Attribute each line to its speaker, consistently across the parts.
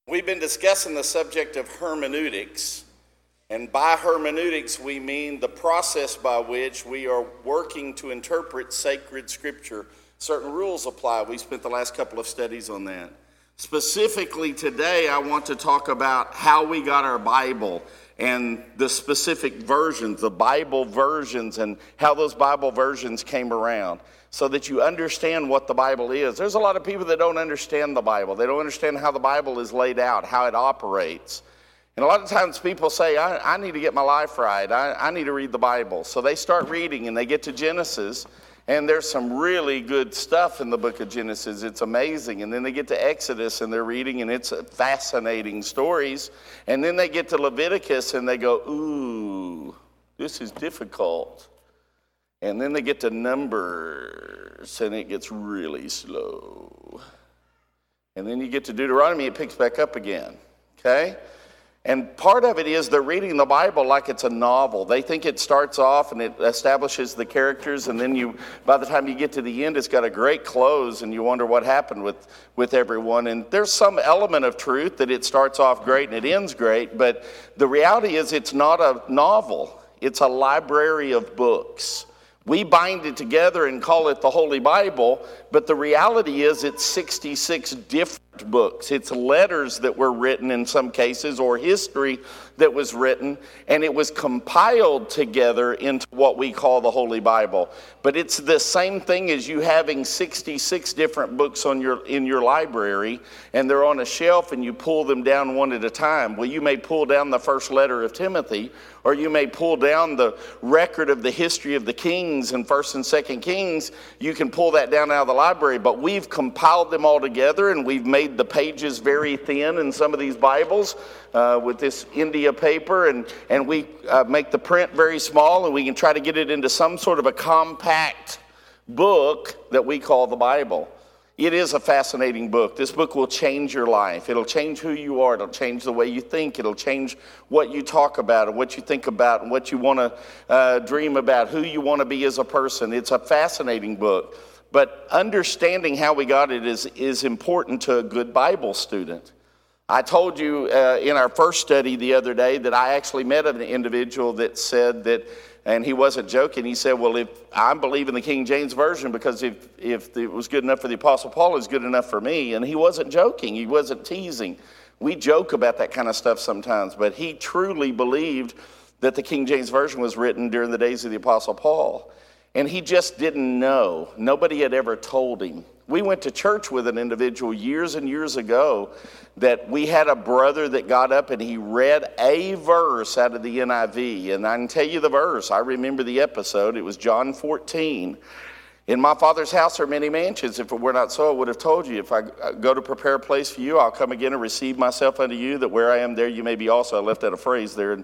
Speaker 1: We've been discussing the subject of hermeneutics, and by hermeneutics we mean the process by which we are working to interpret sacred scripture. Certain rules apply. We spent the last couple of studies on that. Specifically today, I want to talk about how we got our Bible and the specific versions, the Bible versions, and how those Bible versions came around, so that you understand what the Bible is. There's a lot of people that don't understand the Bible. They don't understand how the Bible is laid out, how it operates. And a lot of times people say, I need to get my life right. I need to read the Bible. So they start reading and they get to Genesis, and there's some really good stuff in the book of Genesis. It's amazing. And then they get to Exodus and they're reading, and it's fascinating stories. And then they get to Leviticus and they go, ooh, this is difficult. And then they get to Numbers, and it gets really slow. And then you get to Deuteronomy, it picks back up again, okay? And part of it is they're reading the Bible like it's a novel. They think it starts off and it establishes the characters, and then by the time you get to the end, it's got a great close, and you wonder what happened with everyone. And there's some element of truth that it starts off great and it ends great, but the reality is it's not a novel. It's a library of books. We bind it together and call it the Holy Bible, but the reality is it's 66 different books. It's letters that were written in some cases, or history that was written, and it was compiled together into what we call the Holy Bible. But it's the same thing as you having 66 different books in your library, and they're on a shelf, and you pull them down one at a time. Well, you may pull down the first letter of Timothy, or you may pull down the record of the history of the kings in 1st and 2nd Kings. You can pull that down out of the library, but we've compiled them all together, and we've made the pages very thin in some of these Bibles with this India paper, and we make the print very small, and we can try to get it into some sort of a compact book that we call the Bible. It is a fascinating book. This book will change your life. It'll change who you are. It'll change the way you think. It'll change what you talk about and what you think about and what you want to dream about, who you want to be as a person. It's a fascinating book. But understanding how we got it is important to a good Bible student. I told you in our first study the other day that I actually met an individual that said that, and he wasn't joking, he said, well, if I believe in the King James Version because if it was good enough for the Apostle Paul, it's good enough for me. And he wasn't joking. He wasn't teasing. We joke about that kind of stuff sometimes, but he truly believed that the King James Version was written during the days of the Apostle Paul. And he just didn't know. Nobody had ever told him. We went to church with an individual years and years ago that we had a brother that got up and he read a verse out of the NIV. And I can tell you the verse. I remember the episode. It was John 14. In my Father's house are many mansions. If it were not so, I would have told you. If I go to prepare a place for you, I'll come again and receive myself unto you, that where I am, there you may be also. I left out a phrase there.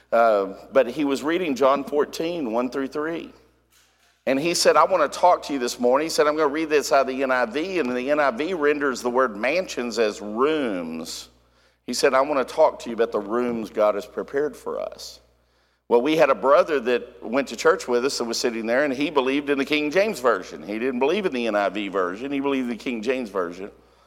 Speaker 1: But he was reading John 14, 1 through 3. And he said, I want to talk to you this morning. He said, I'm going to read this out of the NIV, and the NIV renders the word mansions as rooms. He said, I want to talk to you about the rooms God has prepared for us. Well, we had a brother that went to church with us that was sitting there, and he believed in the King James Version. He didn't believe in the NIV version. He believed in the King James Version.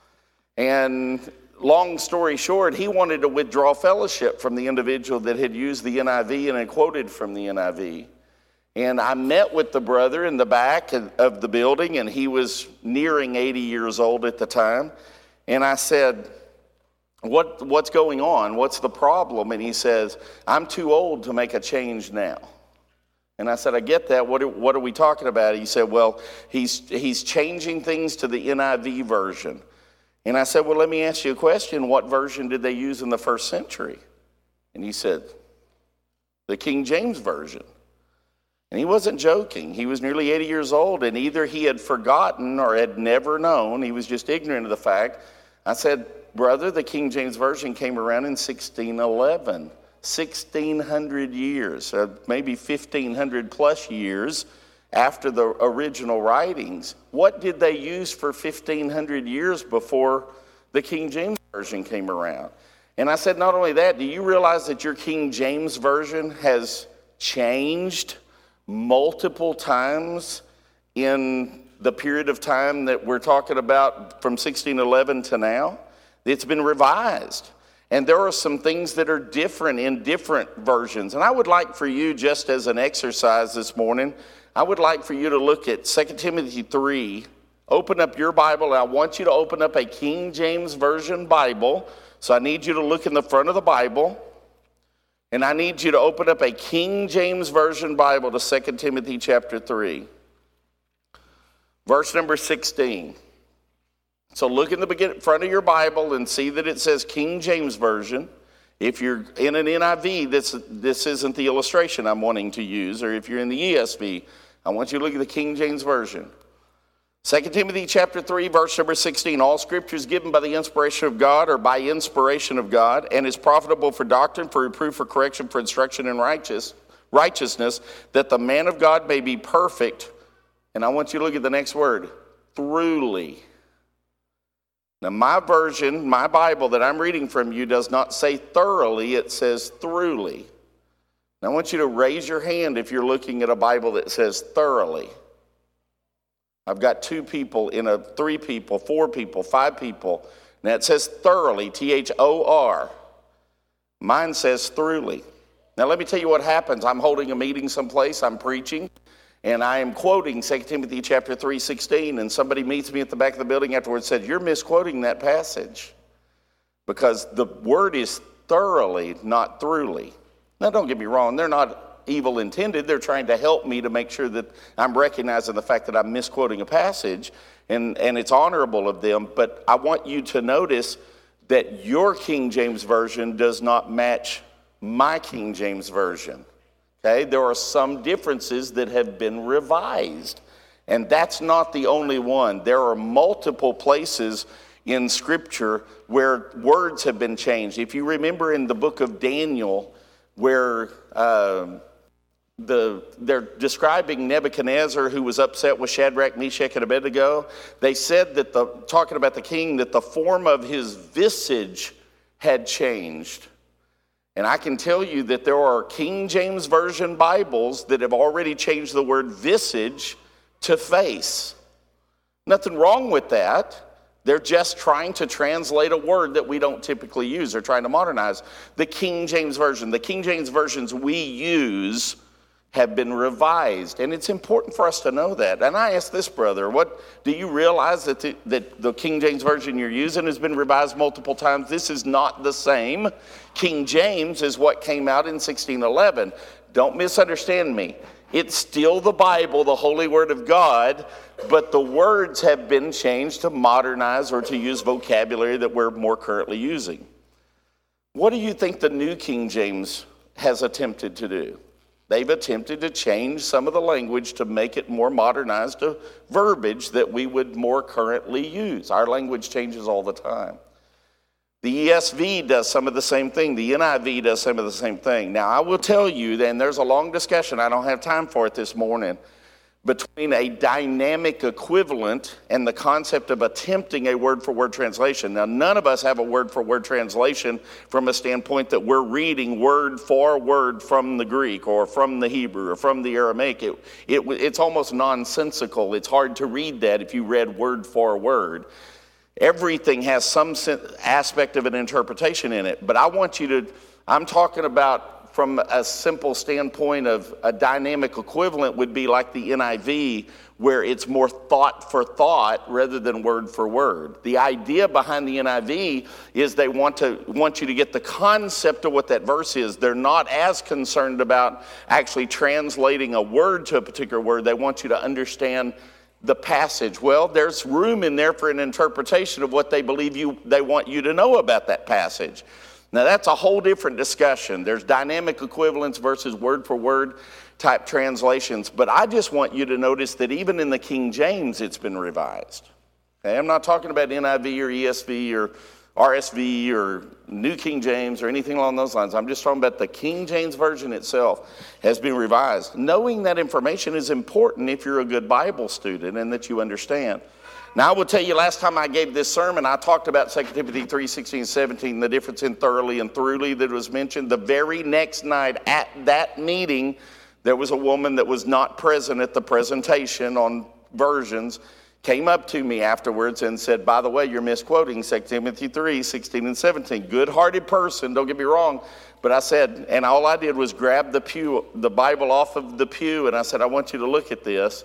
Speaker 1: And long story short, he wanted to withdraw fellowship from the individual that had used the NIV and had quoted from the NIV. And I met with the brother in the back of the building, and he was nearing 80 years old at the time. And I said, what's going on? What's the problem? And he says, I'm too old to make a change now. And I said, I get that. What are we talking about? He said, well, he's changing things to the NIV version. And I said, well, let me ask you a question. What version did they use in the first century? And he said, the King James Version. And he wasn't joking. He was nearly 80 years old, and either he had forgotten or had never known. He was just ignorant of the fact. I said, brother, the King James Version came around in 1611, 1,600 years, maybe 1,500 plus years after the original writings. What did they use for 1,500 years before the King James Version came around? And I said, not only that, do you realize that your King James Version has changed multiple times in the period of time that we're talking about from 1611 to now? It's been revised. And there are some things that are different in different versions. And I would like for you, just as an exercise this morning, I would like for you to look at 2 Timothy 3. Open up your Bible, and I want you to open up a King James Version Bible. So I need you to look in the front of the Bible. And I need you to open up a King James Version Bible to 2 Timothy chapter 3. Verse number 16. So look in the front of your Bible and see that it says King James Version. If you're in an NIV, this isn't the illustration I'm wanting to use. Or if you're in the ESV, I want you to look at the King James Version. 2 Timothy chapter 3, verse number 16. All scripture is given by the inspiration of God, or by inspiration of God, and is profitable for doctrine, for reproof, for correction, for instruction in righteousness, that the man of God may be perfect. And I want you to look at the next word, throughly. Now, my version, my Bible that I'm reading from you does not say thoroughly, it says throughly. Now, I want you to raise your hand if you're looking at a Bible that says thoroughly. I've got 2 people in a 3 people, 4 people, 5 people. Now, it says thoroughly, T-H-O-R. Mine says throughly. Now, let me tell you what happens. I'm holding a meeting someplace, I'm preaching, and I am quoting 2 Timothy chapter 3:16, and somebody meets me at the back of the building afterwards and said, "You're misquoting that passage," because the word is thoroughly, not throughly. Now, don't get me wrong, they're not evil intended. They're trying to help me to make sure that I'm recognizing the fact that I'm misquoting a passage, and it's honorable of them, but I want you to notice that your King James Version does not match my King James Version. Okay, there are some differences that have been revised, and that's not the only one. There are multiple places in Scripture where words have been changed. If you remember in the book of Daniel, where they're describing Nebuchadnezzar, who was upset with Shadrach, Meshach, and Abednego, they said that talking about the king, that the form of his visage had changed. And I can tell you that there are King James Version Bibles that have already changed the word visage to face. Nothing wrong with that. They're just trying to translate a word that we don't typically use. They're trying to modernize the King James Version. The King James Versions we use have been revised, and it's important for us to know that. And I asked this brother, "What do you realize that the King James Version you're using has been revised multiple times? This is not the same. King James is what came out in 1611. Don't misunderstand me. It's still the Bible, the Holy Word of God, but the words have been changed to modernize or to use vocabulary that we're more currently using." What do you think the New King James has attempted to do? They've attempted to change some of the language to make it more modernized to verbiage that we would more currently use. Our language changes all the time. The ESV does some of the same thing. The NIV does some of the same thing. Now, I will tell you, and there's a long discussion, I don't have time for it this morning, between a dynamic equivalent and the concept of attempting a word-for-word translation. Now, none of us have a word-for-word translation from a standpoint that we're reading word for word from the Greek or from the Hebrew or from the Aramaic. It's almost nonsensical. It's hard to read that if you read word for word. Everything has some aspect of an interpretation in it, but I'm talking about from a simple standpoint of a dynamic equivalent would be like the NIV, where it's more thought for thought rather than word for word. The idea behind the NIV is they want you to get the concept of what that verse is. They're not as concerned about actually translating a word to a particular word. They want you to understand the passage. Well, there's room in there for an interpretation of what they believe they want you to know about that passage. Now, that's a whole different discussion. There's dynamic equivalence versus word-for-word type translations. But I just want you to notice that even in the King James, it's been revised. Okay? I'm not talking about NIV or ESV or RSV or New King James or anything along those lines. I'm just talking about the King James Version itself has been revised. Knowing that information is important if you're a good Bible student and that you understand. Now, I will tell you, last time I gave this sermon, I talked about 2 Timothy 3:16, 17, the difference in thoroughly and throughly that was mentioned. The very next night at that meeting, there was a woman that was not present at the presentation on versions, came up to me afterwards and said, by the way, you're misquoting 2 Timothy 3, 16 and 17. Good-hearted person, don't get me wrong. But I said, and all I did was grab the Bible off of the pew, and I said, I want you to look at this,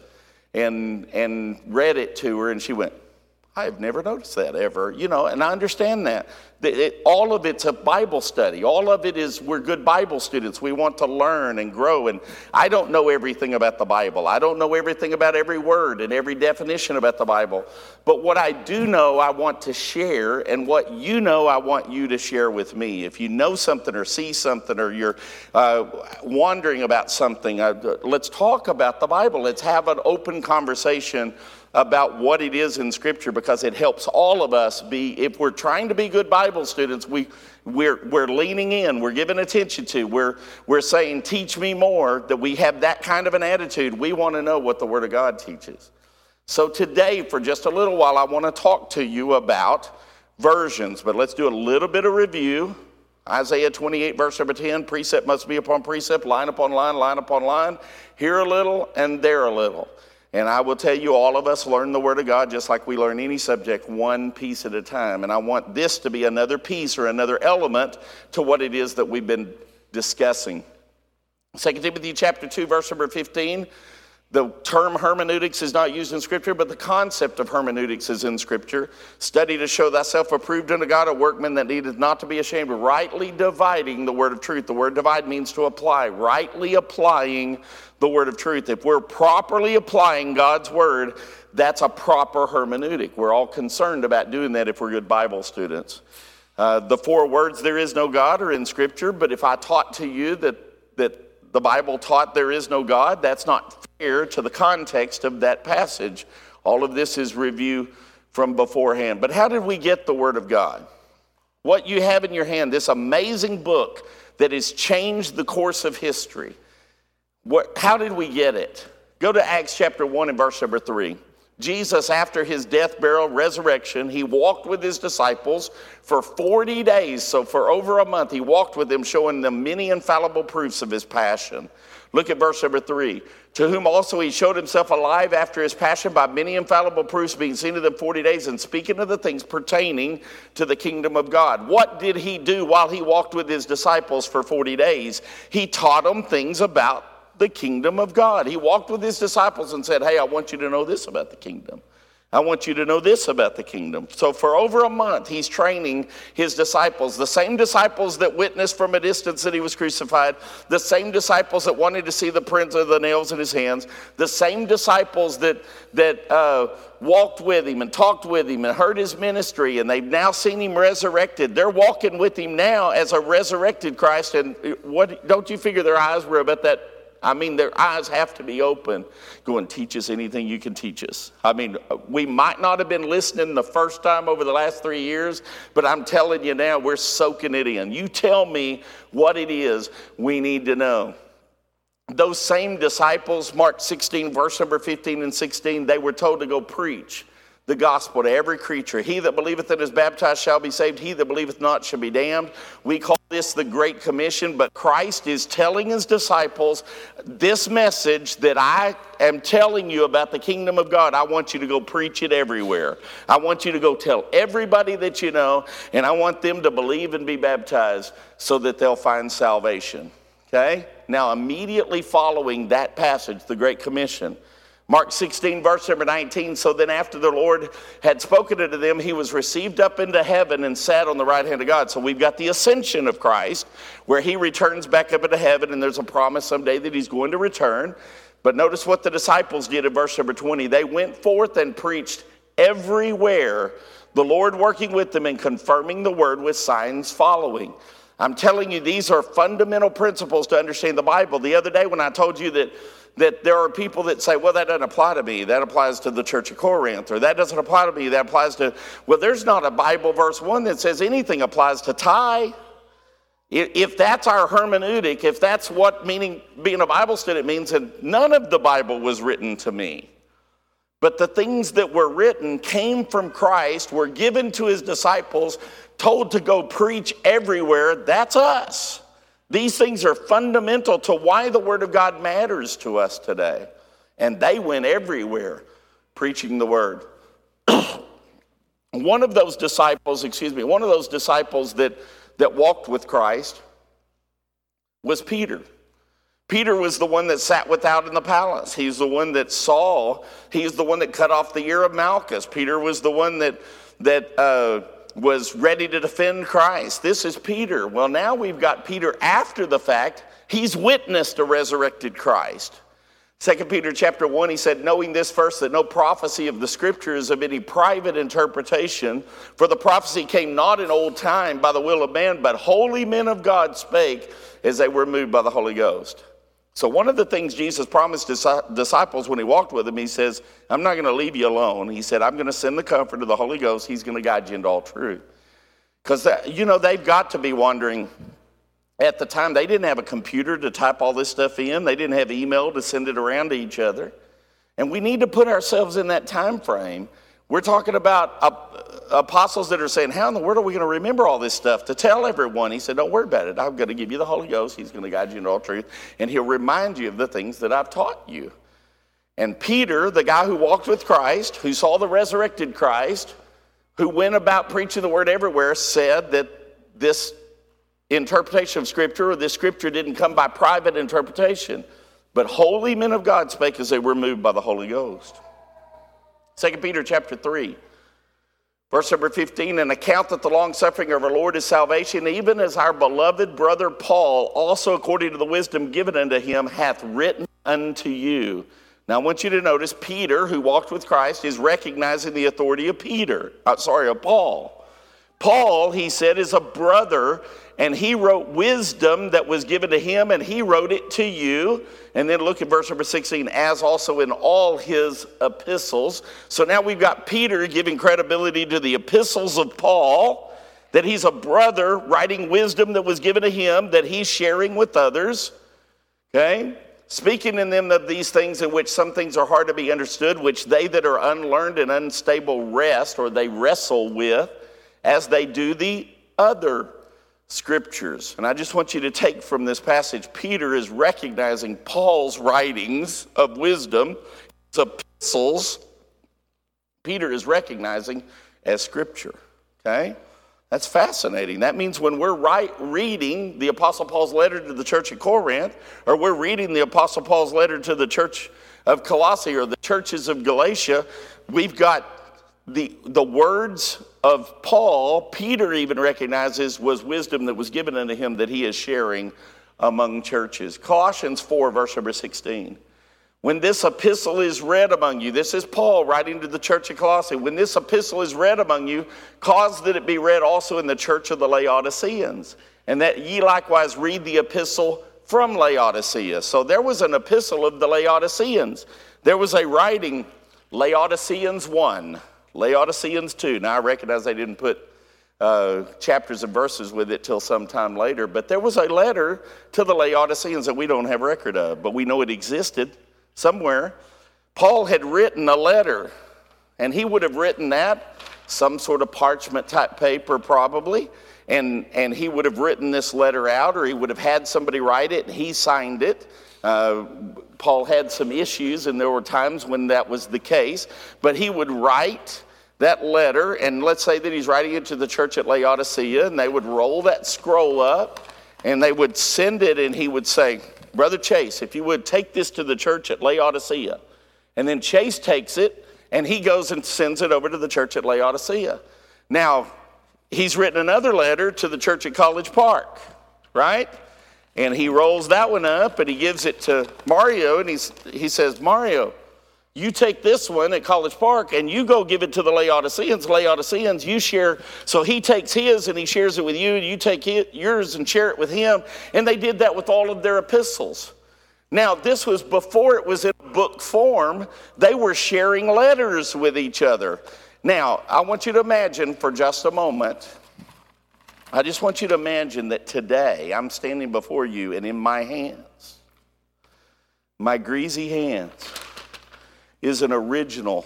Speaker 1: and read it to her, and she went, I have never noticed that ever, and I understand that. All of it's a Bible study. All of it is, we're good Bible students. We want to learn and grow, and I don't know everything about the Bible. I don't know everything about every word and every definition about the Bible. But what I do know, I want to share, and what you know, I want you to share with me. If you know something or see something or you're wondering about something, let's talk about the Bible. Let's have an open conversation about what it is in Scripture, because it helps all of us be, if we're trying to be good Bible students, we're leaning in, we're giving attention to, we're saying, teach me more, that we have that kind of an attitude. We want to know what the Word of God teaches. So today, for just a little while, I want to talk to you about versions, but let's do a little bit of review. Isaiah 28, verse number 10, precept must be upon precept, line upon line, line upon line, here a little and there a little. And I will tell you, all of us learn the Word of God just like we learn any subject, one piece at a time. And I want this to be another piece or another element to what it is that we've been discussing. 2 Timothy chapter 2, verse number 15. The term hermeneutics is not used in Scripture, but the concept of hermeneutics is in Scripture. Study to show thyself approved unto God, a workman that needeth not to be ashamed, rightly dividing the word of truth. The word divide means to apply, rightly applying the word of truth. If we're properly applying God's word, that's a proper hermeneutic. We're all concerned about doing that if we're good Bible students. The 4 words, there is no God, are in Scripture, but if I taught to you that the Bible taught there is no God, that's not fair to the context of that passage. All of this is review from beforehand. But how did we get the Word of God? What you have in your hand, this amazing book that has changed the course of history. How did we get it? Go to Acts chapter 1 and verse number 3. Jesus, after his death, burial, resurrection, he walked with his disciples for 40 days. So for over a month, he walked with them, showing them many infallible proofs of his passion. Look at verse number 3. To whom also he showed himself alive after his passion by many infallible proofs, being seen of them 40 days, and speaking of the things pertaining to the kingdom of God. What did he do while he walked with his disciples for 40 days? He taught them things about the kingdom of God. He walked with his disciples and said, hey, I want you to know this about the kingdom. I want you to know this about the kingdom. So for over a month, he's training his disciples, the same disciples that witnessed from a distance that he was crucified, the same disciples that wanted to see the prints of the nails in his hands, the same disciples that walked with him and talked with him and heard his ministry, and they've now seen him resurrected. They're walking with him now as a resurrected Christ. And what, don't you figure their eyes were about that? I mean, their eyes have to be open. Go and teach us anything you can teach us. I mean, we might not have been listening the first time over the last 3 years, but I'm telling you now, we're soaking it in. You tell me what it is we need to know. Those same disciples, Mark 16, verse number 15 and 16, they were told to go preach the gospel to every creature. He that believeth and is baptized shall be saved. He that believeth not shall be damned. We call this the Great Commission, but Christ is telling his disciples, this message that I am telling you about the kingdom of God, I want you to go preach it everywhere. I want you to go tell everybody that you know, and I want them to believe and be baptized so that they'll find salvation. Okay? Now, immediately following that passage, the Great Commission, Mark 16, verse number 19, so then after the Lord had spoken unto them, he was received up into heaven and sat on the right hand of God. So we've got the ascension of Christ, where he returns back up into heaven, and there's a promise someday that he's going to return. But notice what the disciples did in verse number 20. They went forth and preached everywhere, the Lord working with them and confirming the word with signs following. I'm telling you, these are fundamental principles to understand the Bible. The other day when I told you that there are people that say, well, that doesn't apply to me. That applies to the Church of Corinth. Or that doesn't apply to me. That applies to, well, there's not a Bible verse 1 that says anything applies to Ty. If that's our hermeneutic, if that's what being a Bible student means, then none of the Bible was written to me. But the things that were written came from Christ, were given to his disciples, told to go preach everywhere. That's us. These things are fundamental to why the Word of God matters to us today. And they went everywhere preaching the word. One of those disciples that walked with Christ was Peter. Peter was the one that sat without in the palace. He's the one that saw. He's the one that cut off the ear of Malchus. Peter was the one that was ready to defend Christ. This is Peter. Well, now we've got Peter after the fact. He's witnessed a resurrected Christ. 2 Peter chapter 1, he said, knowing this first, that no prophecy of the scripture is of any private interpretation, for the prophecy came not in old time by the will of man, but holy men of God spake as they were moved by the Holy Ghost. So one of the things Jesus promised his disciples when he walked with them, he says, I'm not going to leave you alone. He said, I'm going to send the Comforter, the Holy Ghost. He's going to guide you into all truth. Because, they've got to be wondering, at the time, they didn't have a computer to type all this stuff in. They didn't have email to send it around to each other. And we need to put ourselves in that time frame. We're talking about apostles that are saying, how in the world are we going to remember all this stuff to tell everyone? He said, don't worry about it. I'm going to give you the Holy Ghost. He's going to guide you into all truth. And he'll remind you of the things that I've taught you. And Peter, the guy who walked with Christ, who saw the resurrected Christ, who went about preaching the word everywhere, said that this interpretation of Scripture, or this Scripture didn't come by private interpretation, but holy men of God spake as they were moved by the Holy Ghost. 2 Peter chapter 3, verse number 15, an account that the long-suffering of our Lord is salvation, even as our beloved brother Paul, also according to the wisdom given unto him, hath written unto you. Now I want you to notice Peter, who walked with Christ, is recognizing the authority of Paul. Paul, he said, is a brother, and he wrote wisdom that was given to him, and he wrote it to you. And then look at verse number 16, as also in all his epistles. So now we've got Peter giving credibility to the epistles of Paul, that he's a brother writing wisdom that was given to him, that he's sharing with others. Okay? Speaking in them of these things in which some things are hard to be understood, which they that are unlearned and unstable they wrestle with, as they do the other scriptures. And I just want you to take from this passage, Peter is recognizing Paul's writings of wisdom, his epistles, Peter is recognizing as scripture. Okay? That's fascinating. That means when we're reading the Apostle Paul's letter to the church at Corinth, or we're reading the Apostle Paul's letter to the church of Colossae or the churches of Galatia, we've got the words of Paul, Peter even recognizes was wisdom that was given unto him that he is sharing among churches. Colossians 4, verse number 16. When this epistle is read among you, this is Paul writing to the church of Colossae. When this epistle is read among you, cause that it be read also in the church of the Laodiceans, and that ye likewise read the epistle from Laodicea. So there was an epistle of the Laodiceans. There was a writing, Laodiceans 1. Laodiceans 2. Now I recognize they didn't put chapters and verses with it till some time later, but there was a letter to the Laodiceans that we don't have record of, but we know it existed somewhere. Paul had written a letter, and he would have written that, some sort of parchment type paper probably, and he would have written this letter out, or he would have had somebody write it, and he signed it. Paul had some issues, and there were times when that was the case, but he would write that letter, and let's say that he's writing it to the church at Laodicea, and they would roll that scroll up, and they would send it, and he would say, Brother Chase, if you would take this to the church at Laodicea. And then Chase takes it, and he goes and sends it over to the church at Laodicea. Now, he's written another letter to the church at College Park, right? And he rolls that one up, and he gives it to Mario, and he says, Mario, you take this one at College Park, and you go give it to the Laodiceans. Laodiceans, you share. So he takes his, and he shares it with you, and you take yours and share it with him. And they did that with all of their epistles. Now, this was before it was in book form. They were sharing letters with each other. Now, I want you to imagine for just a moment, I just want you to imagine that today I'm standing before you, and in my hands, my greasy hands, is an original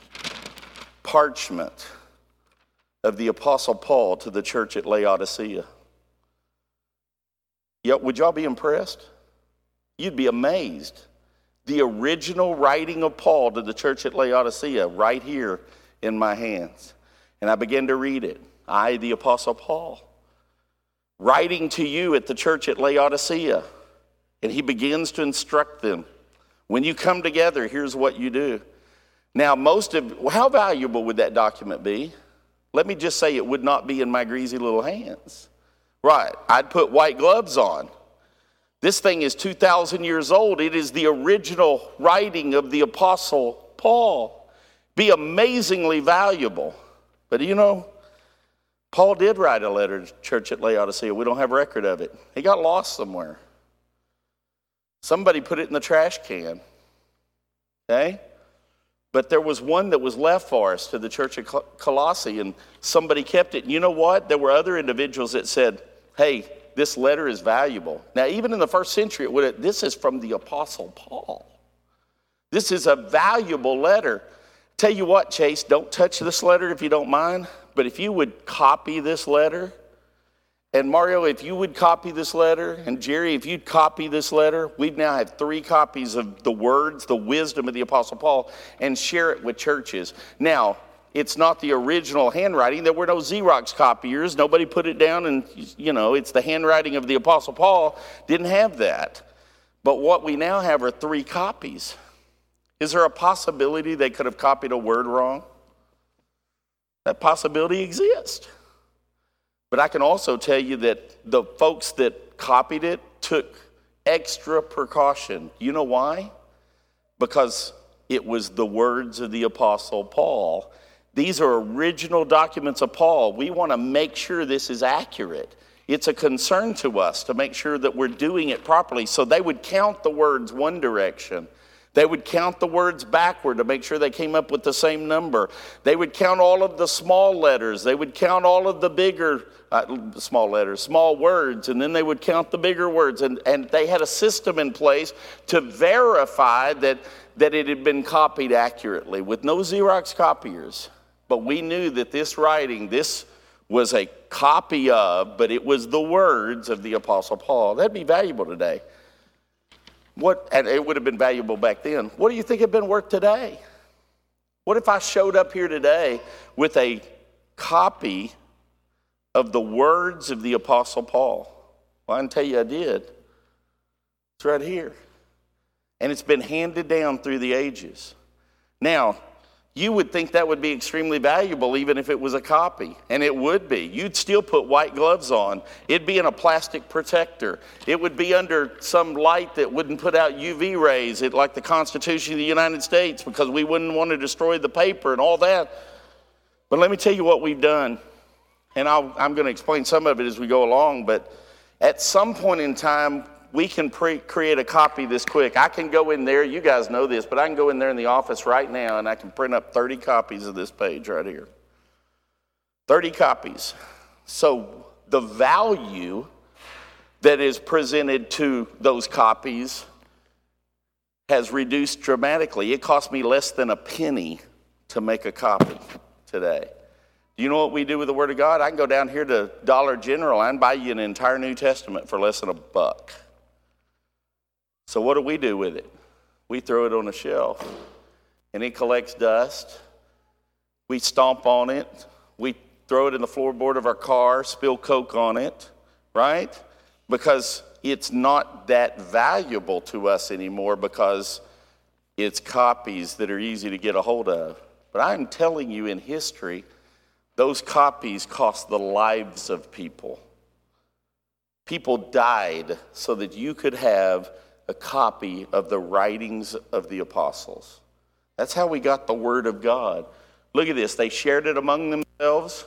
Speaker 1: parchment of the Apostle Paul to the church at Laodicea. Would y'all be impressed? You'd be amazed the original writing of Paul to the church at Laodicea right here in my hands. And I began to read it. I, the Apostle Paul, writing to you at the church at Laodicea. And he begins to instruct them. When you come together, here's what you do. Now, how valuable would that document be? Let me just say it would not be in my greasy little hands. Right, I'd put white gloves on. This thing is 2,000 years old. It is the original writing of the Apostle Paul. Be amazingly valuable. But you know, Paul did write a letter to the church at Laodicea. We don't have record of it. He got lost somewhere. Somebody put it in the trash can. Okay? But there was one that was left for us to the church of Colossae, and somebody kept it. And you know what? There were other individuals that said, hey, this letter is valuable. Now, even in the first century, this is from the Apostle Paul. This is a valuable letter. Tell you what, Chase, don't touch this letter if you don't mind. But if you would copy this letter, and Mario, if you would copy this letter, and Jerry, if you'd copy this letter, we now have 3 copies of the words, the wisdom of the Apostle Paul, and share it with churches. Now, it's not the original handwriting. There were no Xerox copiers. Nobody put it down and, it's the handwriting of the Apostle Paul. Didn't have that. But what we now have are 3 copies. Is there a possibility they could have copied a word wrong? That possibility exists. But I can also tell you that the folks that copied it took extra precaution. You know why? Because it was the words of the Apostle Paul. These are original documents of Paul. We want to make sure this is accurate. It's a concern to us to make sure that we're doing it properly. So they would count the words one direction. They would count the words backward to make sure they came up with the same number. They would count all of the small letters. They would count all of the bigger small words, and then they would count the bigger words. And they had a system in place to verify that it had been copied accurately with no Xerox copiers. But we knew that this writing, this was a copy of, but it was the words of the Apostle Paul. That'd be valuable today. And it would have been valuable back then. What do you think it'd been worth today? What if I showed up here today with a copy of the words of the Apostle Paul? Well, I can tell you I did. It's right here. And it's been handed down through the ages. Now, you would think that would be extremely valuable even if it was a copy. And it would be. You'd still put white gloves on. It'd be in a plastic protector. It would be under some light that wouldn't put out UV rays, like the Constitution of the United States, because we wouldn't want to destroy the paper and all that. But let me tell you what we've done. And I'm going to explain some of it as we go along. But at some point in time, we can create a copy this quick. I can go in there, you guys know this, but I can go in there in the office right now and I can print up 30 copies of this page right here. 30 copies. So the value that is presented to those copies has reduced dramatically. It cost me less than a penny to make a copy today. Do you know what we do with the Word of God? I can go down here to Dollar General and buy you an entire New Testament for less than $1. So what do we do with it? We throw it on a shelf, and it collects dust. We stomp on it. We throw it in the floorboard of our car, spill Coke on it, right? Because it's not that valuable to us anymore because it's copies that are easy to get a hold of. But I'm telling you, in history, those copies cost the lives of people. People died so that you could have a copy of the writings of the apostles. That's how we got the Word of God. Look at this. They shared it among themselves.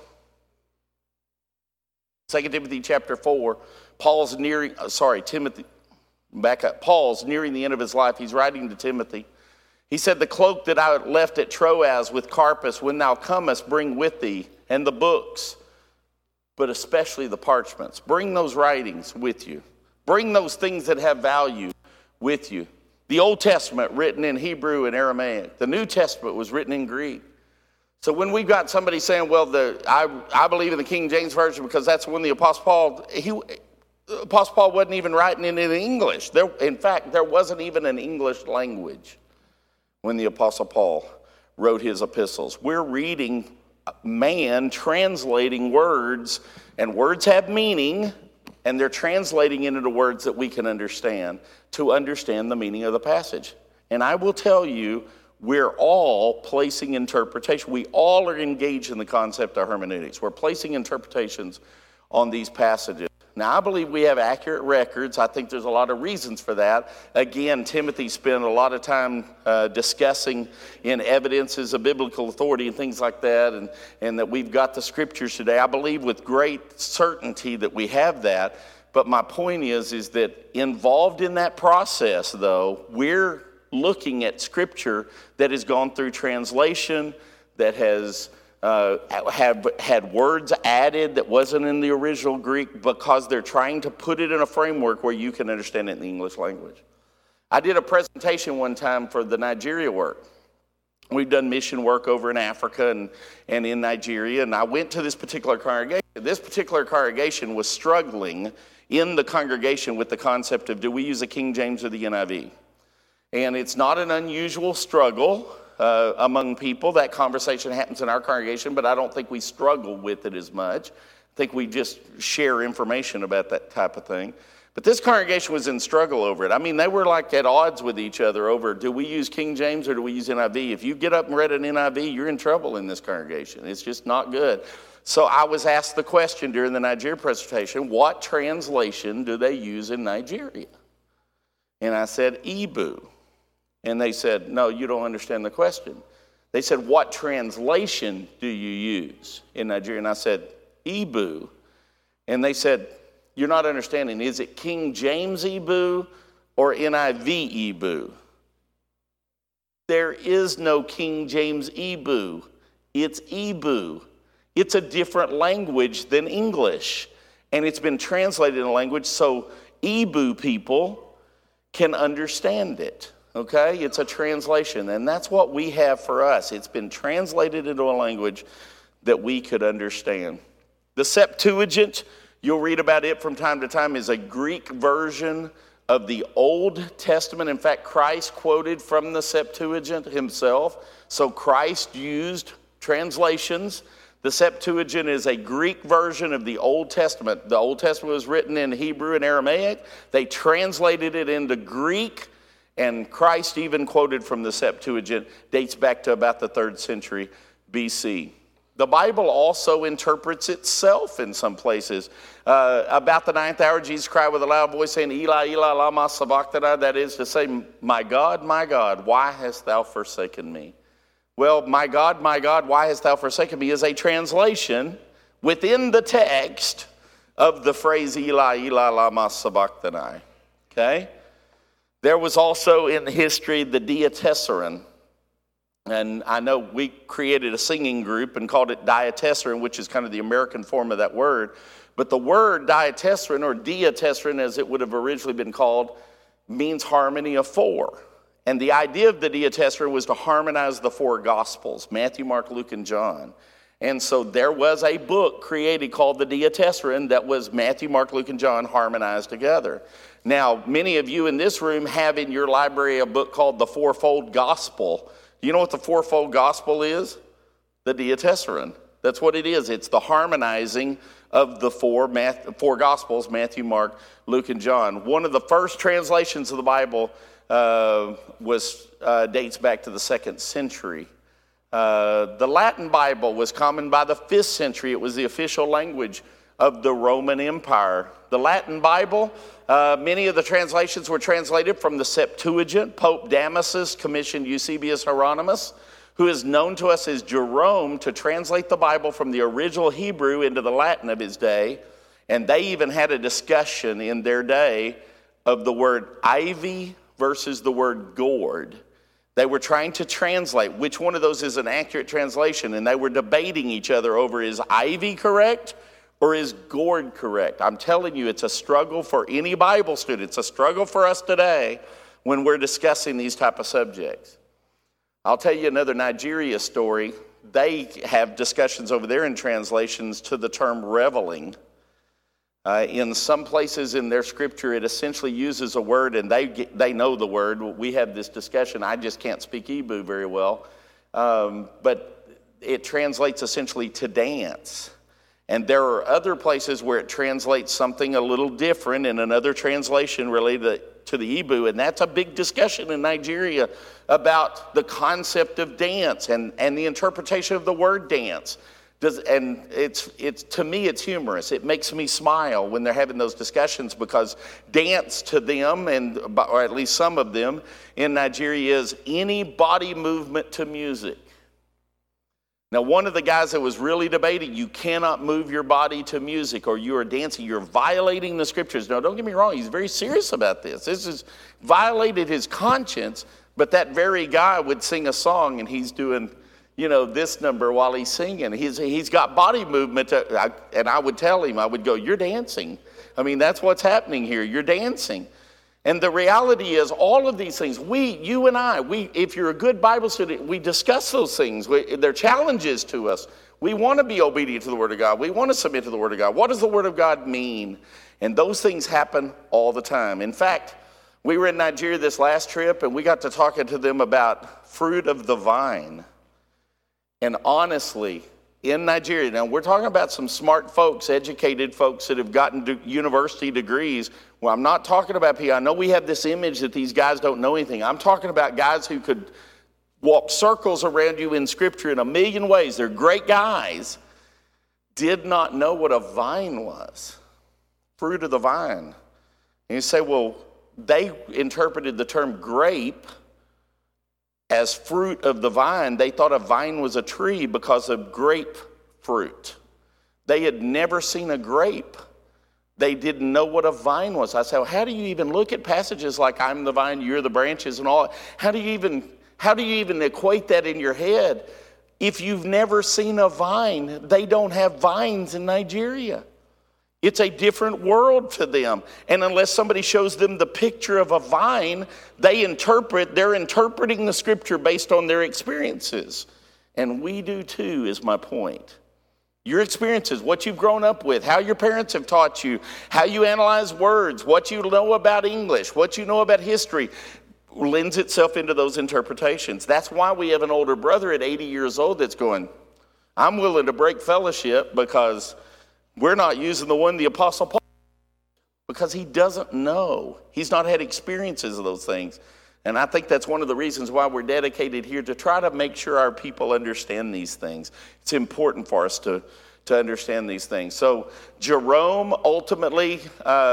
Speaker 1: 2 Timothy chapter 4. Paul's nearing the end of his life. He's writing to Timothy. He said, the cloak that I left at Troas with Carpus, when thou comest, bring with thee, and the books, but especially the parchments. Bring those writings with you. Bring those things that have value with you. The Old Testament written in Hebrew and Aramaic. The New Testament was written in Greek. So when we've got somebody saying, well, I believe in the King James Version because that's when the Apostle Paul, Apostle Paul wasn't even writing it in English. In fact, there wasn't even an English language when the Apostle Paul wrote his epistles. We're reading man translating words, and words have meaning, and they're translating it into words that we can understand to understand the meaning of the passage. And I will tell you, we're all placing interpretation. We all are engaged in the concept of hermeneutics. We're placing interpretations on these passages. Now, I believe we have accurate records. I think there's a lot of reasons for that. Again, Timothy spent a lot of time discussing in evidences of biblical authority and things like that, and that we've got the scriptures today. I believe with great certainty that we have that. But my point is that involved in that process, though, we're looking at scripture that has gone through translation, that has have had words added that wasn't in the original Greek, because they're trying to put it in a framework where you can understand it in the English language. I did a presentation one time for the Nigeria work. We've done mission work over in Africa and in Nigeria, and I went to this particular congregation. This particular congregation was struggling in the congregation with the concept of, do we use the King James or the NIV? And it's not an unusual struggle among people. That conversation happens in our congregation, but I don't think we struggle with it as much. I think we just share information about that type of thing. But this congregation was in struggle over it. I mean, they were like at odds with each other over, do we use King James or do we use NIV? If you get up and read an NIV, you're in trouble in this congregation. It's just not good. So I was asked the question during the Nigeria presentation, what translation do they use in Nigeria? And I said, Ibu. And they said, no, you don't understand the question. They said, what translation do you use in Nigeria? And I said, Ibu. And they said, you're not understanding. Is it King James Ibu or NIV Ibu? There is no King James Ibu. It's Ibu. It's a different language than English. And it's been translated in a language so Ibu people can understand it. Okay, it's a translation, and that's what we have for us. It's been translated into a language that we could understand. The Septuagint, you'll read about it from time to time, is a Greek version of the Old Testament. In fact, Christ quoted from the Septuagint himself, so Christ used translations. The Septuagint is a Greek version of the Old Testament. The Old Testament was written in Hebrew and Aramaic. They translated it into Greek. And Christ even quoted from the Septuagint, dates back to about the 3rd century BC. The Bible also interprets itself in some places. About the 9th hour, Jesus cried with a loud voice saying, Eli, Eli, lama sabachthani, that is to say, my God, why hast thou forsaken me? Well, my God, why hast thou forsaken me is a translation within the text of the phrase Eli, Eli, lama sabachthani. Okay? There was also in history the diatessaron, and I know we created a singing group and called it diatessaron, which is kind of the American form of that word. But the word diatessaron, or diatessaron as it would have originally been called, means harmony of four. And the idea of the diatessaron was to harmonize the four Gospels, Matthew, Mark, Luke, and John. And so there was a book created called the diatessaron that was Matthew, Mark, Luke, and John harmonized together. Now, many of you in this room have in your library a book called The Fourfold Gospel. You know what the Fourfold Gospel is? The diatessaron. That's what it is. It's the harmonizing of the four Gospels, Matthew, Mark, Luke, and John. One of the first translations of the Bible dates back to the 2nd century. The Latin Bible was common by the 5th century. It was the official language of the Roman Empire. The Latin Bible, many of the translations were translated from the Septuagint. Pope Damasus commissioned Eusebius Hieronymus, who is known to us as Jerome, to translate the Bible from the original Hebrew into the Latin of his day. And they even had a discussion in their day of the word ivy versus the word gourd. They were trying to translate which one of those is an accurate translation, and they were debating each other over, is ivy correct or is gourd correct? I'm telling you, it's a struggle for any Bible student. It's a struggle for us today when we're discussing these type of subjects. I'll tell you another Nigeria story. They have discussions over there in translations to the term reveling. In some places in their scripture, it essentially uses a word, and they know the word. We have this discussion. I just can't speak Hebrew very well. But it translates essentially to dance. And there are other places where it translates something a little different in another translation related to the Hebrew. And that's a big discussion in Nigeria about the concept of dance and the interpretation of the word dance. And it's to me, it's humorous. It makes me smile when they're having those discussions, because dance to them, or at least some of them in Nigeria, is any body movement to music. Now, one of the guys that was really debating, you cannot move your body to music or you are dancing, you're violating the scriptures. Now, don't get me wrong, he's very serious about this. This has violated his conscience, but that very guy would sing a song and he's doing, this number while he's singing. He's got body movement, and I would tell him, I would go, you're dancing. I mean, that's what's happening here. You're dancing. And the reality is, all of these things, you and I, if you're a good Bible student, we discuss those things. They're challenges to us. We want to be obedient to the Word of God. We want to submit to the Word of God. What does the Word of God mean? And those things happen all the time. In fact, we were in Nigeria this last trip, and we got to talking to them about fruit of the vine. And honestly, in Nigeria, now we're talking about some smart folks, educated folks that have gotten university degrees. Well, I'm not talking about people. I know we have this image that these guys don't know anything. I'm talking about guys who could walk circles around you in Scripture in a million ways. They're great guys. Did not know what a vine was. Fruit of the vine. And you say, well, they interpreted the term grape as fruit of the vine. They thought a vine was a tree because of grapefruit. They had never seen a grape. They didn't know what a vine was. I said, well, how do you even look at passages like I'm the vine, you're the branches and all? How do you even equate that in your head? If you've never seen a vine, they don't have vines in Nigeria. It's a different world to them. And unless somebody shows them the picture of a vine, they're interpreting the scripture based on their experiences. And we do too, is my point. Your experiences, what you've grown up with, how your parents have taught you, how you analyze words, what you know about English, what you know about history, lends itself into those interpretations. That's why we have an older brother at 80 years old that's going, I'm willing to break fellowship because we're not using the one the Apostle Paul, because he doesn't know. He's not had experiences of those things. And I think that's one of the reasons why we're dedicated here, to try to make sure our people understand these things. It's important for us to understand these things. So Jerome ultimately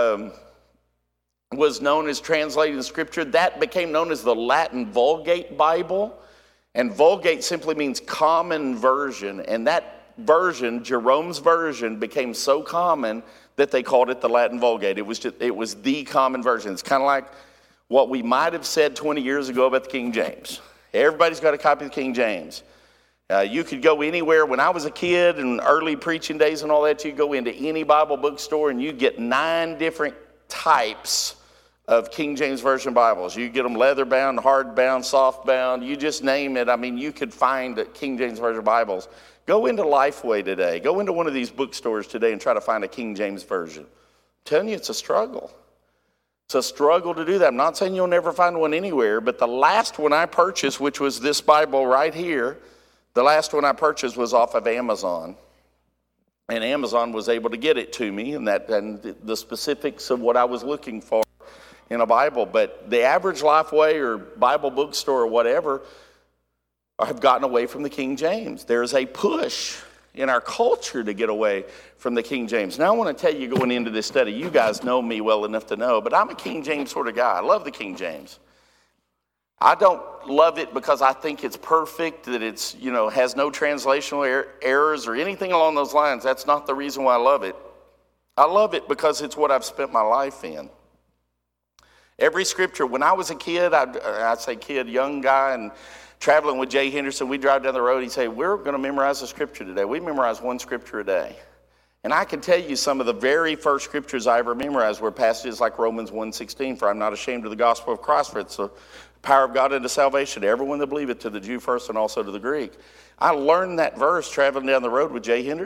Speaker 1: was known as translating Scripture. That became known as the Latin Vulgate Bible. And Vulgate simply means common version. And that version, Jerome's version, became so common that they called it the Latin Vulgate. It was the common version. It's kind of like what we might have said 20 years ago about the King James. Everybody's got a copy of the King James. You could go anywhere. When I was a kid and early preaching days and all that, you'd go into any Bible bookstore and you'd get 9 different types of King James Version Bibles. You get them leather-bound, hard-bound, soft-bound. You just name it. I mean, you could find King James Version Bibles. Go into Lifeway today. Go into one of these bookstores today and try to find a King James Version. I'm telling you, it's a struggle. It's a struggle to do that. I'm not saying you'll never find one anywhere, but the last one I purchased, which was this Bible right here, the last one I purchased was off of Amazon. And Amazon was able to get it to me, and the specifics of what I was looking for in a Bible. But the average Lifeway or Bible bookstore or whatever have gotten away from the King James. There's a push in our culture to get away from the King James. Now I want to tell you, going into this study, you guys know me well enough to know, but I'm a King James sort of guy. I love the King James. I don't love it because I think it's perfect, that it's, has no translational errors or anything along those lines. That's not the reason why I love it. I love it because it's what I've spent my life in. Every scripture, when I was a kid, I'd say kid, young guy, and traveling with Jay Henderson, we'd drive down the road, he'd say, we're going to memorize the scripture today. We memorize one scripture a day. And I can tell you some of the very first scriptures I ever memorized were passages like Romans 1:16, for I'm not ashamed of the gospel of Christ, for it's the power of God unto salvation to everyone that believeth, to the Jew first and also to the Greek. I learned that verse traveling down the road with Jay Henderson.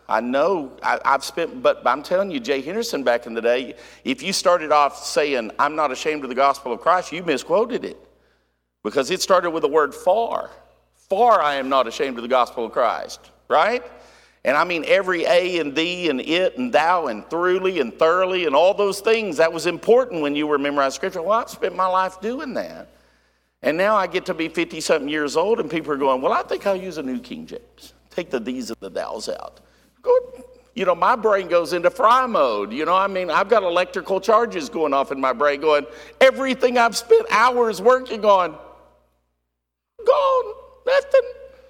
Speaker 1: I know I've spent, but I'm telling you, Jay Henderson back in the day, if you started off saying, I'm not ashamed of the gospel of Christ, you misquoted it. Because it started with the word for. For I am not ashamed of the gospel of Christ, right? And I mean every a and thee and it and thou and throughly and thoroughly and all those things, that was important when you were memorizing scripture. Well, I've spent my life doing that. And now I get to be 50-something years old and people are going, well, I think I'll use a New King James. Take the these and the thous out. My brain goes into fry mode. I've got electrical charges going off in my brain going, everything I've spent hours working on, gone, nothing.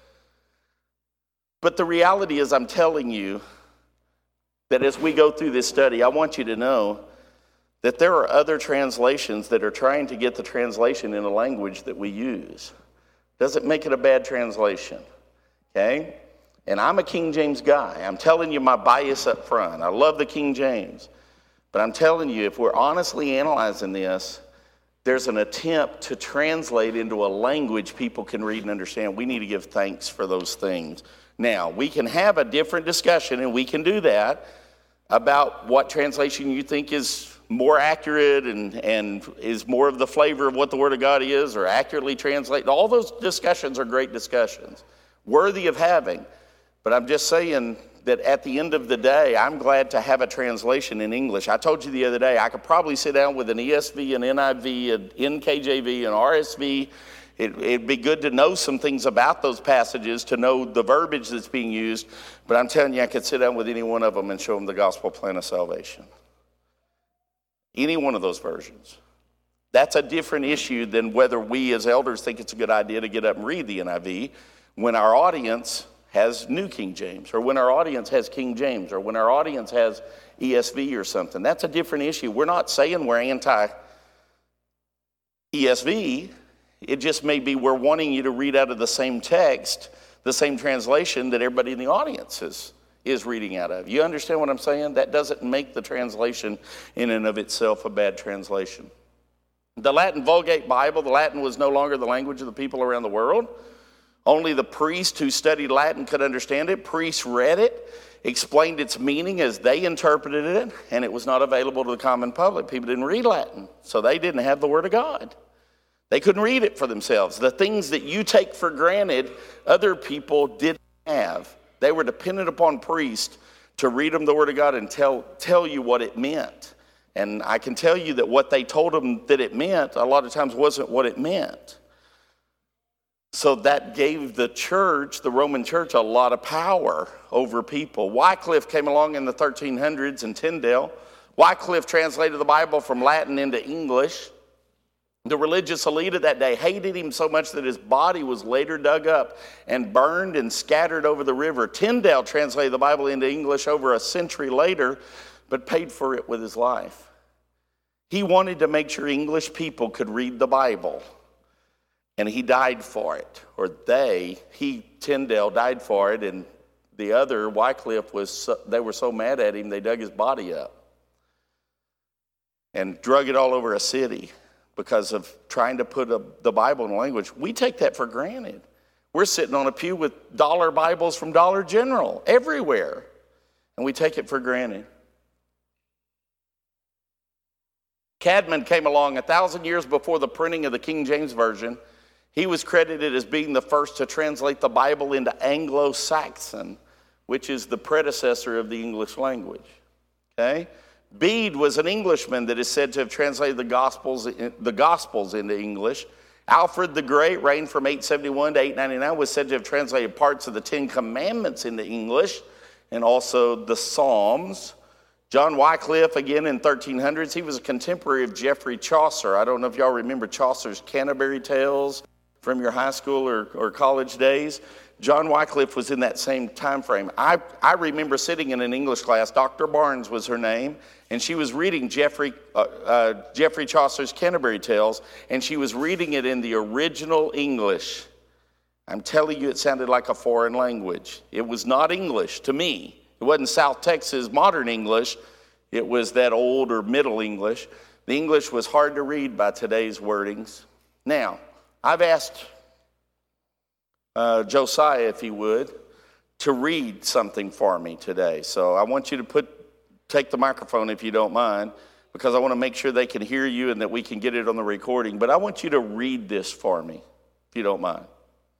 Speaker 1: But the reality is, I'm telling you that as we go through this study, I want you to know that there are other translations that are trying to get the translation in a language that we use. Doesn't make it a bad translation, okay? And I'm a King James guy. I'm telling you my bias up front. I love the King James. But I'm telling you, if we're honestly analyzing this, there's an attempt to translate into a language people can read and understand. We need to give thanks for those things. Now, we can have a different discussion, and we can do that, about what translation you think is more accurate and is more of the flavor of what the Word of God is, or accurately translate. All those discussions are great discussions, worthy of having. But I'm just saying that at the end of the day, I'm glad to have a translation in English. I told you the other day, I could probably sit down with an ESV, an NIV, an NKJV, an RSV. It'd be good to know some things about those passages, to know the verbiage that's being used. But I'm telling you, I could sit down with any one of them and show them the gospel plan of salvation. Any one of those versions. That's a different issue than whether we as elders think it's a good idea to get up and read the NIV when our audience has New King James, or when our audience has King James, or when our audience has ESV or something. That's a different issue. We're not saying we're anti-ESV. It just may be we're wanting you to read out of the same text, the same translation that everybody in the audience is reading out of. You understand what I'm saying? That doesn't make the translation in and of itself a bad translation. The Latin Vulgate Bible, the Latin was no longer the language of the people around the world. Only the priest who studied Latin could understand it. Priests read it, explained its meaning as they interpreted it, and it was not available to the common public. People didn't read Latin, so they didn't have the Word of God. They couldn't read it for themselves. The things that you take for granted, other people didn't have. They were dependent upon priests to read them the Word of God and tell you what it meant. And I can tell you that what they told them that it meant a lot of times wasn't what it meant. So that gave the church, the Roman church, a lot of power over people. Wycliffe came along in the 1300s in Tyndale. Wycliffe translated the Bible from Latin into English. The religious elite of that day hated him so much that his body was later dug up and burned and scattered over the river. Tyndale translated the Bible into English over a century later, but paid for it with his life. He wanted to make sure English people could read the Bible, and he died for it. Or Tyndale died for it, and the other, Wycliffe, they were so mad at him, they dug his body up and drug it all over a city because of trying to put the Bible in a language. We take that for granted. We're sitting on a pew with dollar Bibles from Dollar General everywhere, and we take it for granted. Cadman came along 1,000 years before the printing of the King James Version. He was credited as being the first to translate the Bible into Anglo-Saxon, which is the predecessor of the English language. Okay? Bede was an Englishman that is said to have translated the Gospels into English. Alfred the Great, reigned from 871 to 899, was said to have translated parts of the Ten Commandments into English and also the Psalms. John Wycliffe, again in 1300s, he was a contemporary of Geoffrey Chaucer. I don't know if y'all remember Chaucer's Canterbury Tales from your high school or college days. John Wycliffe was in that same time frame. I remember sitting in an English class. Dr. Barnes was her name, and she was reading Geoffrey Chaucer's Canterbury Tales, and she was reading it in the original English. I'm telling you, it sounded like a foreign language. It was not English to me. It wasn't South Texas modern English. It was that old or Middle English. The English was hard to read by today's wordings. Now, I've asked Josiah, if he would, to read something for me today. So I want you to take the microphone if you don't mind, because I want to make sure they can hear you and that we can get it on the recording. But I want you to read this for me, if you don't mind.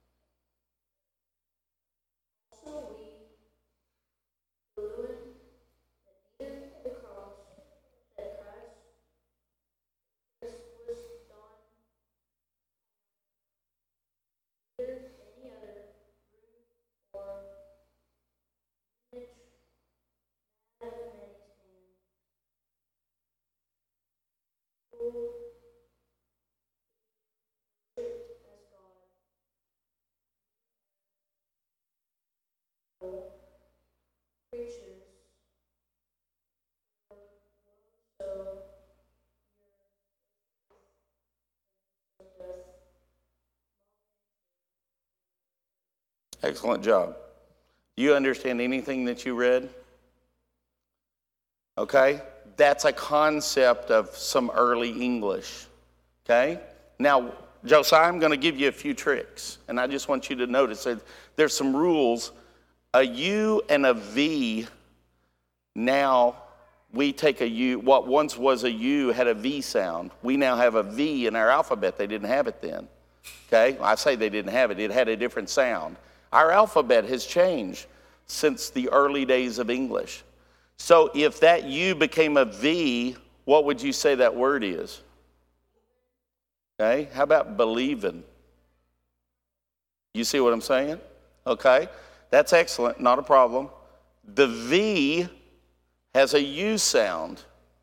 Speaker 1: Excellent job. Do you understand anything that you read? Okay? That's a concept of some early English. Okay? Now, Josiah, I'm going to give you a few tricks, and I just want you to notice that there's some rules. A U and a V, now we take a U. What once was a U had a V sound. We now have a V in our alphabet. They didn't have it then. Okay? I say they didn't have it. It had a different sound. Our alphabet has changed since the early days of English. So if that U became a V, what would you say that word is? Okay, how about believing? You see what I'm saying? Okay, that's excellent, not a problem. The V has a U sound.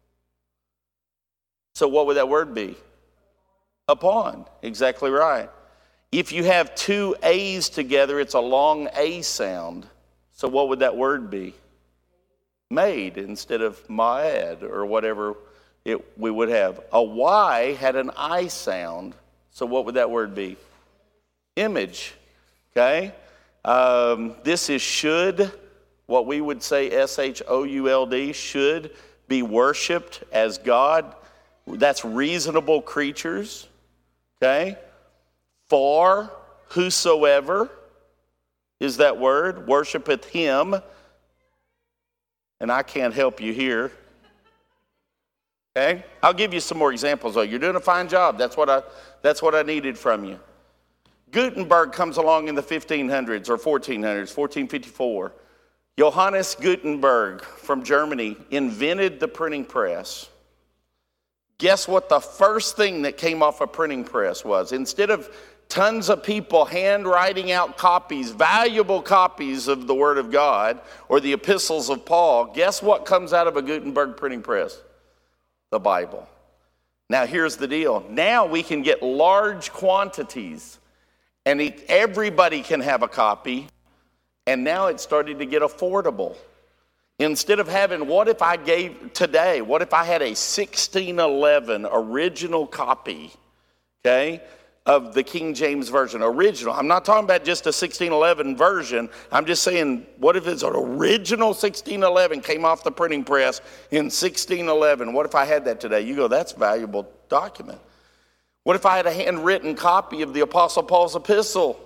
Speaker 1: So what would that word be? Upon, exactly right. If you have two A's together, it's a long A sound. So what would that word be? Made instead of ma'ad or whatever we would have. A Y had an I sound. So what would that word be? Image. Okay? This is should, what we would say S-H-O-U-L-D, should be worshiped as God. That's reasonable creatures. Okay? For whosoever is that word, worshipeth him. And I can't help you here. Okay? I'll give you some more examples though. You're doing a fine job. That's what I needed from you. Gutenberg comes along in the 1500s or 1400s, 1454. Johannes Gutenberg from Germany invented the printing press. Guess what the first thing that came off a printing press was? Instead of tons of people handwriting out copies, valuable copies of the Word of God or the epistles of Paul, guess what comes out of a Gutenberg printing press? The Bible. Now here's the deal. Now we can get large quantities and everybody can have a copy, and now it's starting to get affordable. Instead of having, what if I had a 1611 original copy, okay, of the King James Version, original. I'm not talking about just a 1611 version. I'm just saying, what if it's an original 1611 came off the printing press in 1611? What if I had that today? You go, that's a valuable document. What if I had a handwritten copy of the Apostle Paul's epistle?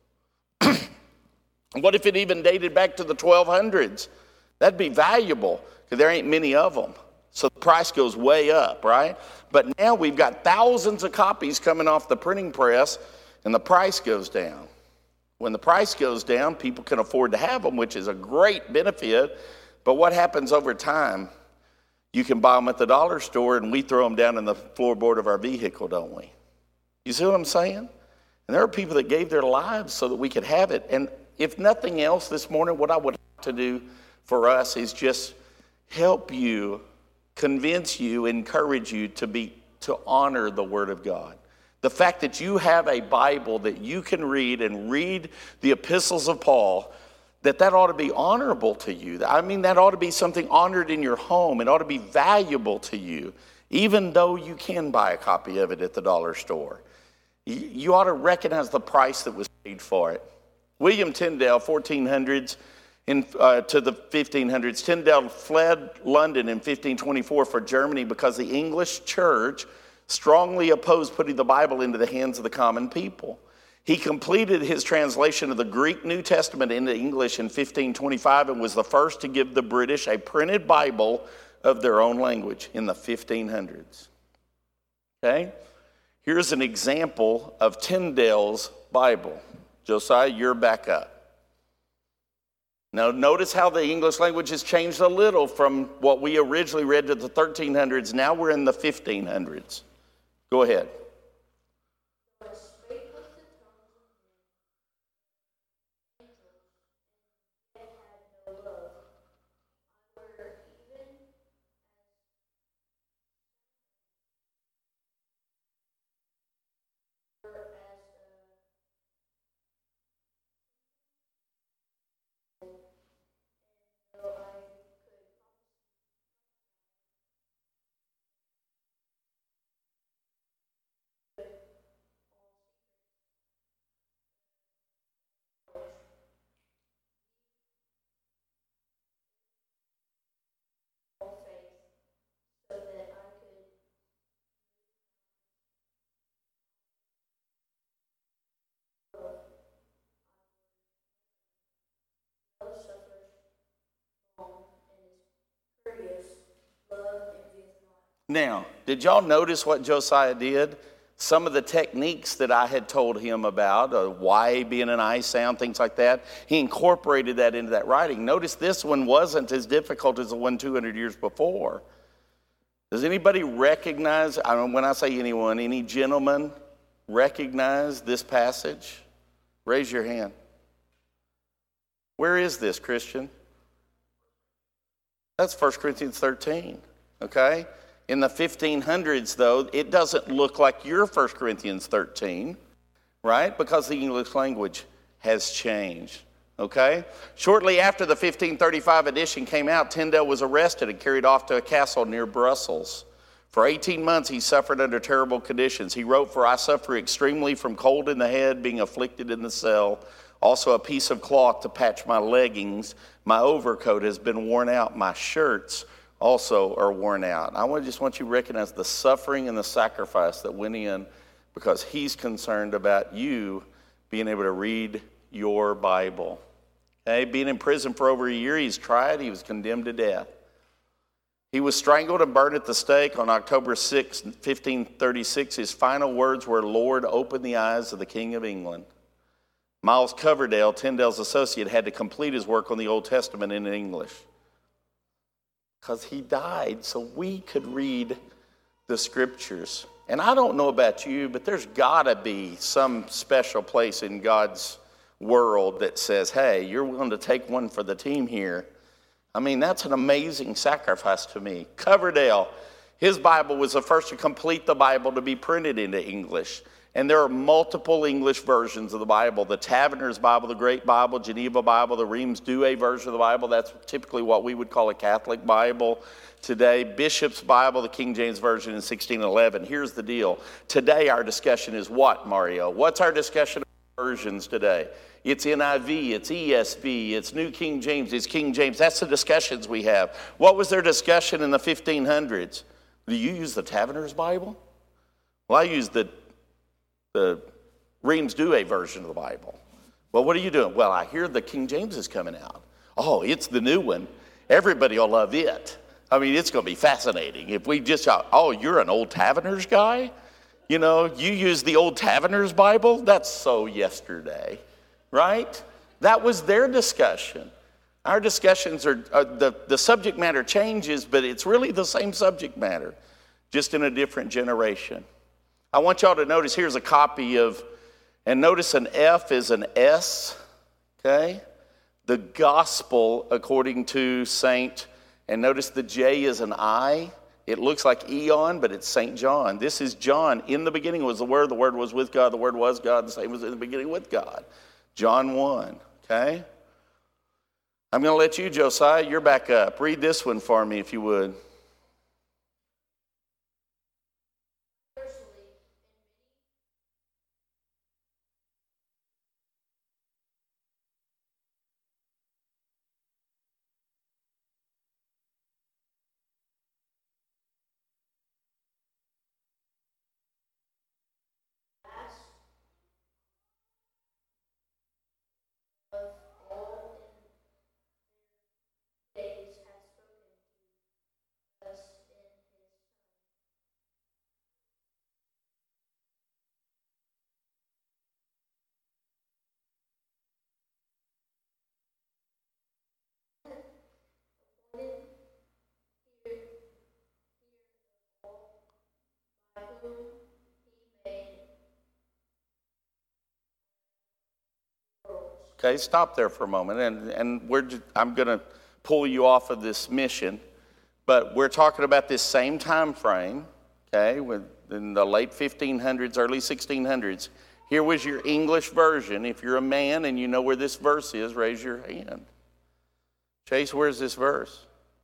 Speaker 1: What if it even dated back to the 1200s? That'd be valuable, because there ain't many of them. So the price goes way up, right? But now we've got thousands of copies coming off the printing press, and the price goes down. When the price goes down, people can afford to have them, which is a great benefit. But what happens over time? You can buy them at the dollar store, and we throw them down in the floorboard of our vehicle, don't we? You see what I'm saying? And there are people that gave their lives so that we could have it. And if nothing else this morning, what I would like to do for us is just help you, convince you, encourage you to honor the Word of God. The fact that you have a Bible that you can read and read the epistles of Paul, that ought to be honorable to you. I mean, that ought to be something honored in your home. It ought to be valuable to you, even though you can buy a copy of it at the dollar store. You ought to recognize the price that was paid for it. William Tyndale, 1400s to the 1500s. Tyndale fled London in 1524 for Germany because the English church strongly opposed putting the Bible into the hands of the common people. He completed his translation of the Greek New Testament into English in 1525 and was the first to give the British a printed Bible of their own language in the 1500s. Okay? Here's an example of Tyndale's Bible. Josiah, you're back up. Now, notice how the English language has changed a little from what we originally read to the 1300s. Now we're in the 1500s. Go ahead. Now, did y'all notice what Josiah did? Some of the techniques that I had told him about, Y being an I sound, things like that, he incorporated that into that writing. Notice this one wasn't as difficult as the one 200 years before. Does anybody recognize, when I say anyone, any gentleman recognize this passage? Raise your hand. Where is this, Christian? That's 1 Corinthians 13, okay? In the 1500s, though, it doesn't look like your 1 Corinthians 13, right? Because the English language has changed, okay? Shortly after the 1535 edition came out, Tyndale was arrested and carried off to a castle near Brussels. For 18 months, he suffered under terrible conditions. He wrote, "For I suffer extremely from cold in the head, being afflicted in the cell. Also a piece of cloth to patch my leggings. My overcoat has been worn out. My shirts also are worn out." I just want you to recognize the suffering and the sacrifice that went in because he's concerned about you being able to read your Bible. Okay, being in prison for over a year, he's tried, he was condemned to death. He was strangled and burned at the stake on October 6, 1536. His final words were, "Lord, open the eyes of the King of England." Miles Coverdale, Tyndale's associate, had to complete his work on the Old Testament in English because he died so we could read the scriptures. And I don't know about you, but there's got to be some special place in God's world that says, hey, you're willing to take one for the team here. I mean, that's an amazing sacrifice to me. Coverdale, his Bible was the first to complete the Bible to be printed into English. And there are multiple English versions of the Bible. The Taverner's Bible, the Great Bible, Geneva Bible, the Reims Douay version of the Bible. That's typically what we would call a Catholic Bible today. Bishop's Bible, the King James Version in 1611. Here's the deal. Today our discussion is what, Mario? What's our discussion of versions today? It's NIV, it's ESV, it's New King James, it's King James. That's the discussions we have. What was their discussion in the 1500s? Do you use the Taverner's Bible? Well, I use the Reims Douay version of the Bible. Well, what are you doing? Well, I hear the King James is coming out. Oh, it's the new one. Everybody will love it. I mean, it's going to be fascinating. If we just, oh, you're an old Taverner's guy? You know, you use the old Taverner's Bible? That's so yesterday, right? That was their discussion. Our discussions are, the subject matter changes, but it's really the same subject matter, just in a different generation. I want y'all to notice here's a copy of, and notice an F is an S, okay? The gospel according to Saint, and notice the J is an I. It looks like Eon, but it's St. John. This is John. In the beginning was the Word was with God, the Word was God, the same was in the beginning with God. John 1, okay? I'm going to let you, Josiah, you're back up. Read this one for me if you would. Okay, stop there for a moment, and I'm going to pull you off of this mission, but we're talking about this same time frame, okay, in the late 1500s, early 1600s. Here was your English version. If you're a man and you know where this verse is, raise your hand. Chase, where's this verse?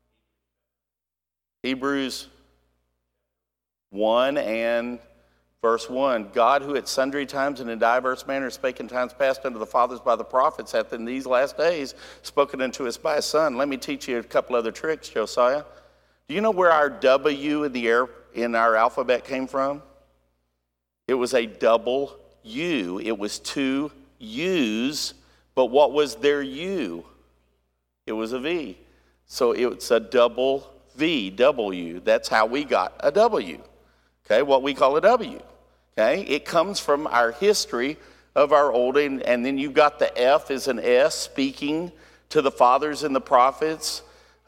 Speaker 1: Hebrews 1 and verse 1, God, who at sundry times and in diverse manners spake in times past unto the fathers by the prophets, hath in these last days spoken unto us by his Son. Let me teach you a couple other tricks, Josiah. Do you know where our W in our alphabet came from? It was a double U. It was two U's, but what was their U? It was a V. So it's a double V, W. That's how we got a W. Okay, what we call a W. Okay, it comes from our history of our old, and then you've got the F as an S, speaking to the fathers and the prophets.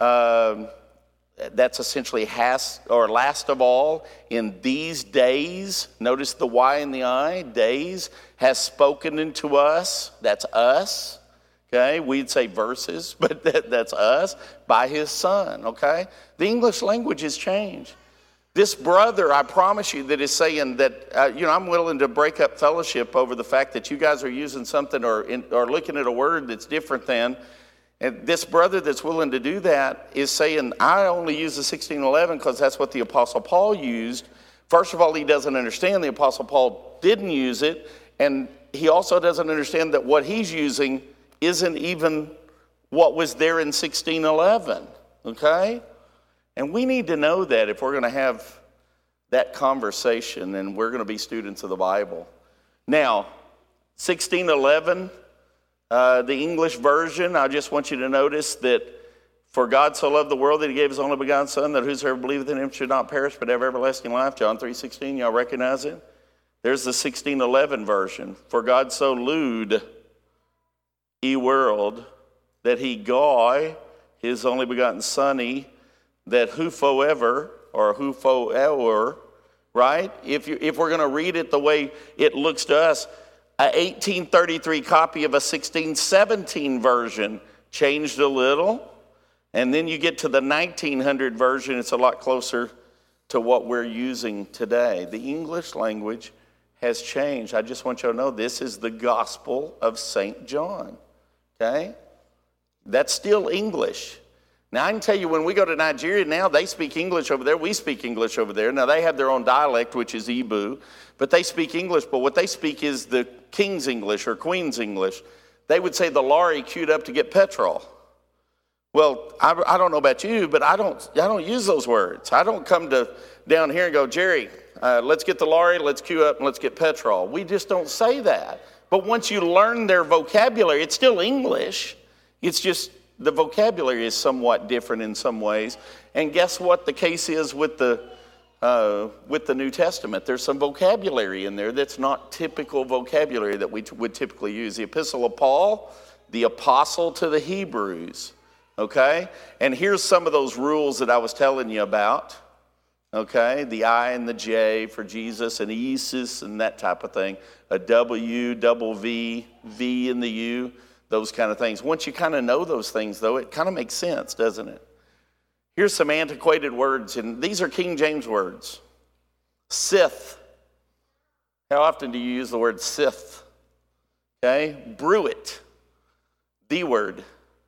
Speaker 1: That's essentially last of all, in these days. Notice the Y and the I, days, has spoken unto us. That's us. Okay, we'd say verses, but that's us, by his Son. Okay, the English language has changed. This brother, I promise you, that is saying that, I'm willing to break up fellowship over the fact that you guys are using something or looking at a word that's different than. And this brother that's willing to do that is saying, I only use the 1611 because that's what the Apostle Paul used. First of all, he doesn't understand the Apostle Paul didn't use it. And he also doesn't understand that what he's using isn't even what was there in 1611. Okay? And we need to know that if we're going to have that conversation and we're going to be students of the Bible. Now, 1611, the English version, I just want you to notice that for God so loved the world that he gave his only begotten Son, that whosoever believeth in him should not perish but have everlasting life. John 3:16, y'all recognize it? There's the 1611 version. For God so loved the world that he gave his only begotten Son, that whosoever, right? If we're going to read it the way it looks to us, a 1833 copy of a 1617 version changed a little, and then you get to the 1900 version, it's a lot closer to what we're using today. The English language has changed. I just want you to know this is the Gospel of St. John, okay? That's still English. Now, I can tell you, when we go to Nigeria now, they speak English over there. We speak English over there. Now, they have their own dialect, which is Igbo, but they speak English. But what they speak is the King's English or Queen's English. They would say the lorry queued up to get petrol. Well, I don't know about you, but I don't use those words. I don't come down here and go, Jerry, let's get the lorry, let's queue up, and let's get petrol. We just don't say that. But once you learn their vocabulary, it's still English. It's just the vocabulary is somewhat different in some ways. And guess what the case is with the New Testament? There's some vocabulary in there that's not typical vocabulary that we would typically use. The Epistle of Paul, the Apostle to the Hebrews, okay? And here's some of those rules that I was telling you about, okay? The I and the J for Jesus and Isis and that type of thing. A W, double V, V and the U. Those kind of things. Once you kind of know those things, though, it kind of makes sense, doesn't it? Here's some antiquated words, and these are King James words. Sith. How often do you use the word sith? Okay. Bruit. The word.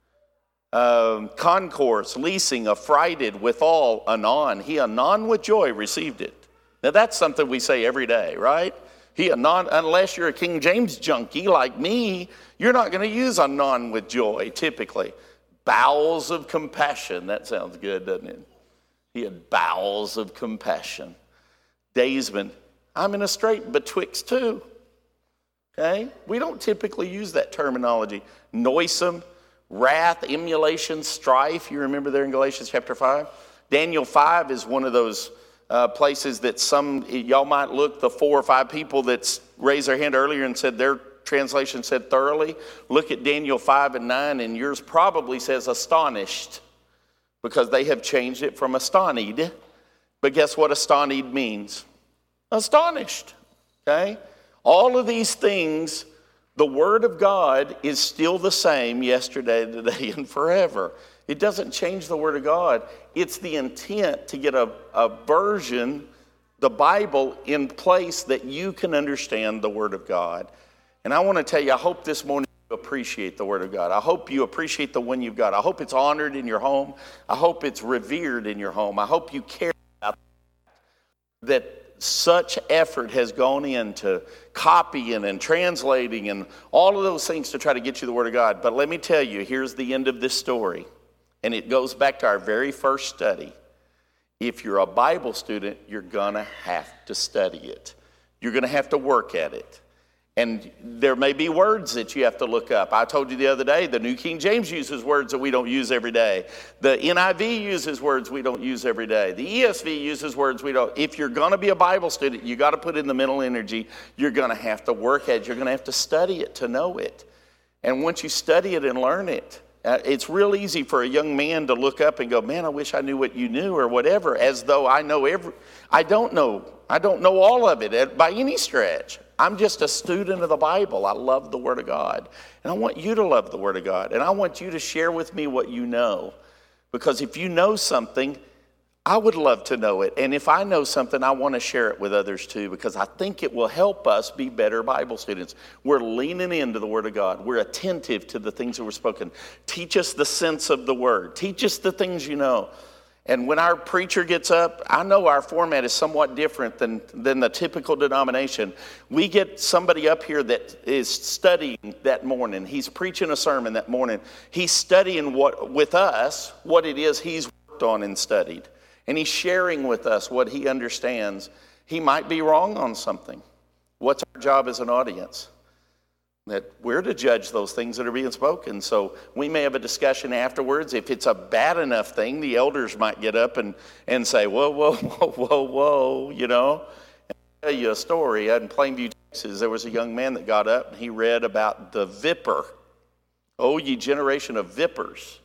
Speaker 1: Concourse, leasing, affrighted, withal, anon. He anon with joy received it. Now that's something we say every day, right? He anon, unless you're a King James junkie like me, you're not going to use anon with joy, typically. Bowels of compassion. That sounds good, doesn't it? He had bowels of compassion. Daysman. I'm in a strait betwixt two. Okay? We don't typically use that terminology. Noisome, wrath, emulation, strife. You remember there in Galatians chapter 5? Daniel 5 is one of those places that y'all might look, the 4 or 5 people that raised their hand earlier and said their translation said thoroughly. Look at Daniel 5 and 9, and yours probably says astonished, because they have changed it from astonied. But guess what astonied means? Astonished. Okay? All of these things The Word of God is still the same yesterday, today, and forever. It doesn't change the Word of God. It's the intent to get a version, the Bible, in place that you can understand the Word of God. And I want to tell you, I hope this morning you appreciate the Word of God. I hope you appreciate the one you've got. I hope it's honored in your home. I hope it's revered in your home. I hope you care about that. Such effort has gone into copying and translating and all of those things to try to get you the Word of God. But let me tell you, here's the end of this story. And it goes back to our very first study. If you're a Bible student, you're going to have to study it. You're going to have to work at it. And there may be words that you have to look up. I told you the other day, the New King James uses words that we don't use every day. The NIV uses words we don't use every day. The ESV uses words we don't. If you're going to be a Bible student, you got to put in the mental energy. You're going to have to work at it. You're going to have to study it to know it. And once you study it and learn it, it's real easy for a young man to look up and go, man, I wish I knew what you knew or whatever, as though I know I don't know all of it by any stretch. I'm just a student of the Bible. I love the Word of God. And I want you to love the Word of God. And I want you to share with me what you know. Because if you know something, I would love to know it. And if I know something, I want to share it with others too, because I think it will help us be better Bible students. We're leaning into the Word of God. We're attentive to the things that were spoken. Teach us the sense of the Word. Teach us the things you know. And when our preacher gets up, I know our format is somewhat different than the typical denomination. We get somebody up here that is studying that morning. He's preaching a sermon that morning. He's studying with us what it is he's worked on and studied. And he's sharing with us what he understands. He might be wrong on something. What's our job as an audience? That we're to judge those things that are being spoken. So we may have a discussion afterwards. If it's a bad enough thing, the elders might get up and say, whoa, you know. And I'll tell you a story. In Plainview, Texas, there was a young man that got up and he read about the viper. Oh, ye generation of vipers.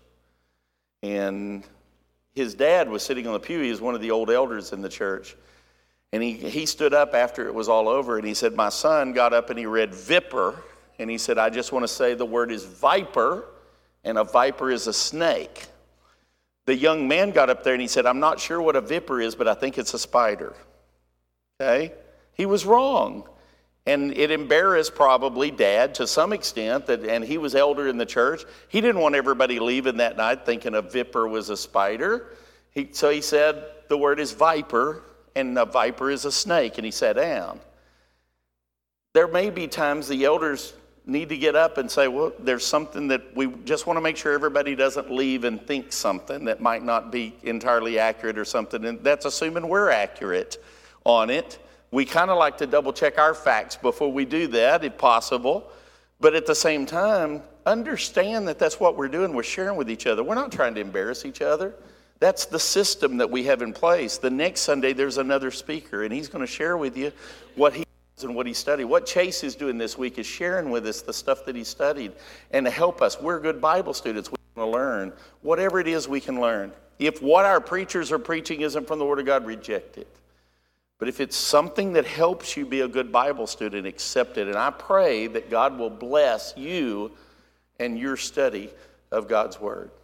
Speaker 1: And his dad was sitting on the pew. He was one of the old elders in the church. And he stood up after it was all over and he said, my son got up and he read viper. And he said, I just want to say the word is viper, and a viper is a snake. The young man got up there and he said, I'm not sure what a viper is, but I think it's a spider. Okay? He was wrong. And it embarrassed probably Dad to some extent, and he was elder in the church. He didn't want everybody leaving that night thinking a viper was a spider. So he said the word is viper, and a viper is a snake, and he sat down. There may be times the elders need to get up and say, well, there's something that we just want to make sure everybody doesn't leave and think something that might not be entirely accurate or something. And that's assuming we're accurate on it. We kind of like to double check our facts before we do that, if possible. But at the same time, understand that that's what we're doing. We're sharing with each other. We're not trying to embarrass each other. That's the system that we have in place. The next Sunday, there's another speaker, and he's going to share with you what he and what he studied. What Chase is doing this week is sharing with us the stuff that he studied and to help us. We're good Bible students. We want to learn whatever it is we can learn. If what our preachers are preaching isn't from the Word of God, reject it. But if it's something that helps you be a good Bible student, accept it. And I pray that God will bless you and your study of God's Word.